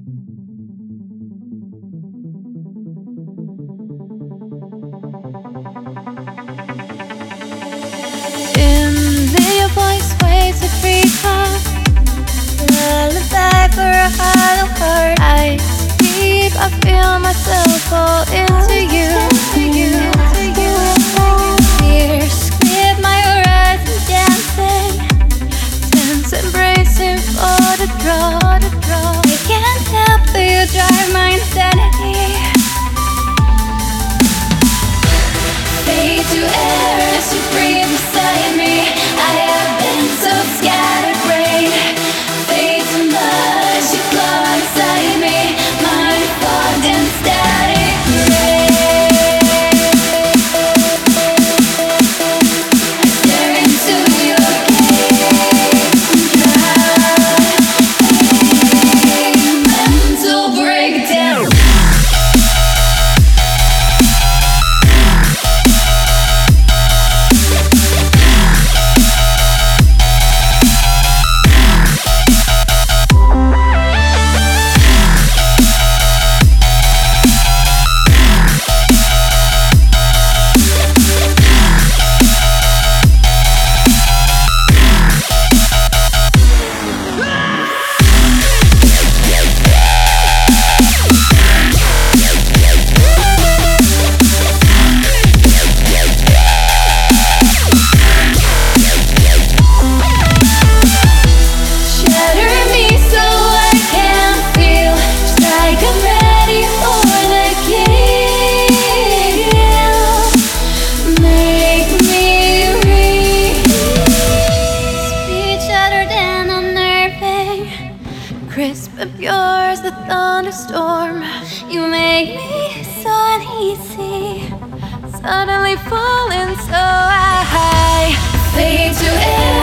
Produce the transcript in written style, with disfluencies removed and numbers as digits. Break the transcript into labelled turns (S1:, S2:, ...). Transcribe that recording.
S1: Your voice waves a free fall, lullaby for a hollow heart. I sleep, I feel myself fall into you. Tears skip my horizon, dancing, tense, embracing for the draw. I can't help but you drive my insanity. Fade to air as you breathe beside me. I have been so scattered brain. Fade to much, you claw inside me. Mind fogged in static rain. I stare into your gaze and drown. Mental breakdown. Crisp and pure as the thunderstorm. You make me so uneasy, suddenly falling so high. Fade to air.